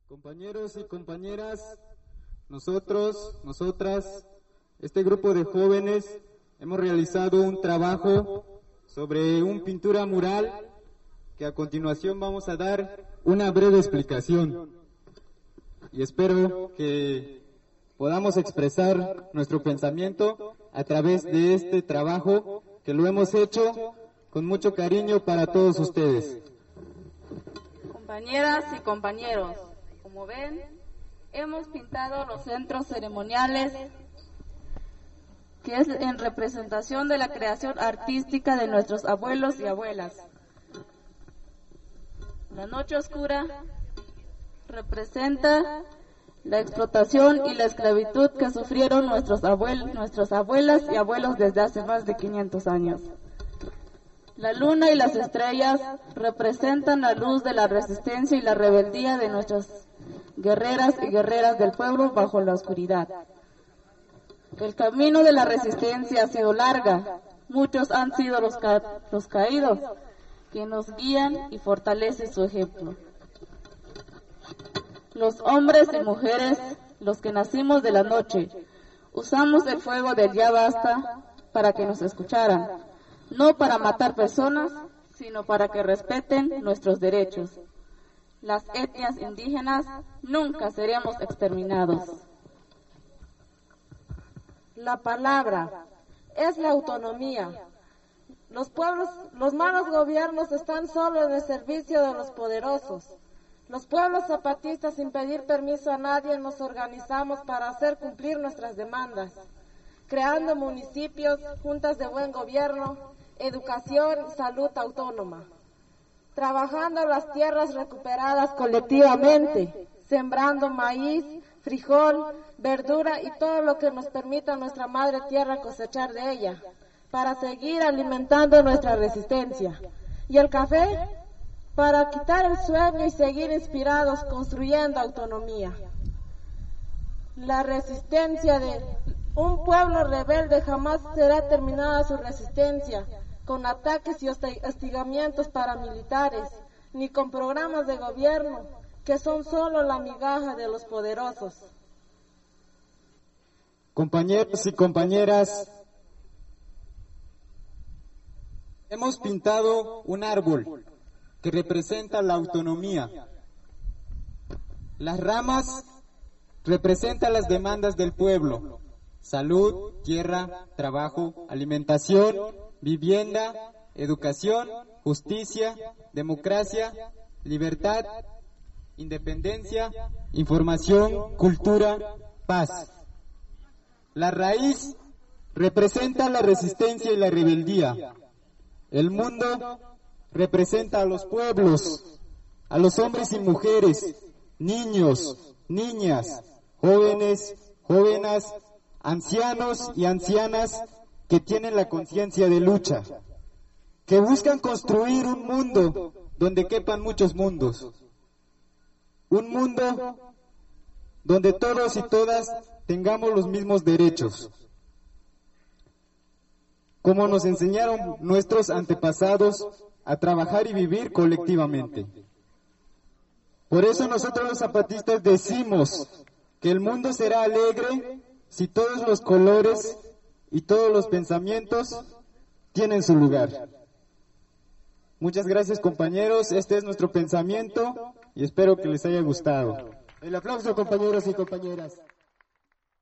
Compañeros y compañeras, nosotras, este grupo de jóvenes, hemos realizado un trabajo sobre una pintura mural que a continuación vamos a dar una breve explicación. Y espero que podamos expresar nuestro pensamiento a través de este trabajo que lo hemos hecho con mucho cariño para todos ustedes. Compañeras y compañeros, como ven, hemos pintado los centros ceremoniales, que es en representación de la creación artística de nuestros abuelos y abuelas. La noche oscura representa la explotación y la esclavitud que sufrieron nuestras abuelas y abuelos desde hace más de 500 años. La luna y las estrellas representan la luz de la resistencia y la rebeldía de nuestras guerreras y guerreras del pueblo bajo la oscuridad. El camino de la resistencia ha sido larga, muchos han sido los caídos, que nos guían y fortalecen su ejemplo. Los hombres y mujeres, los que nacimos de la noche, usamos el fuego del ya basta para que nos escucharan, no para matar personas, sino para que respeten nuestros derechos. Las etnias indígenas nunca seremos exterminados. La palabra es la autonomía. Los pueblos, los malos gobiernos están solo en el servicio de los poderosos. Los pueblos zapatistas, sin pedir permiso a nadie, nos organizamos para hacer cumplir nuestras demandas, creando municipios, juntas de buen gobierno, educación y salud autónoma, trabajando las tierras recuperadas colectivamente, sembrando maíz, frijol, verdura y todo lo que nos permita nuestra madre tierra cosechar de ella, para seguir alimentando nuestra resistencia. Y el café, para quitar el sueño y seguir inspirados construyendo autonomía. La resistencia de un pueblo rebelde jamás será terminada su resistencia con ataques y hostigamientos paramilitares, ni con programas de gobierno que son solo la migaja de los poderosos. Compañeros y compañeras, hemos pintado un árbol que representa la autonomía. Las ramas representan las demandas del pueblo: salud, tierra, trabajo, alimentación, vivienda, educación, justicia, democracia, libertad, independencia, información, cultura, paz. La raíz representa la resistencia y la rebeldía. El mundo representa a los pueblos, a los hombres y mujeres, niños, niñas, jóvenes, jóvenes, ancianos y ancianas que tienen la conciencia de lucha, que buscan construir un mundo donde quepan muchos mundos, un mundo donde todos y todas tengamos los mismos derechos, como nos enseñaron nuestros antepasados a trabajar y vivir colectivamente. Por eso nosotros los zapatistas decimos que el mundo será alegre si todos los colores y todos los pensamientos tienen su lugar. Muchas gracias, compañeros, este es nuestro pensamiento y espero que les haya gustado. El aplauso, compañeros y compañeras.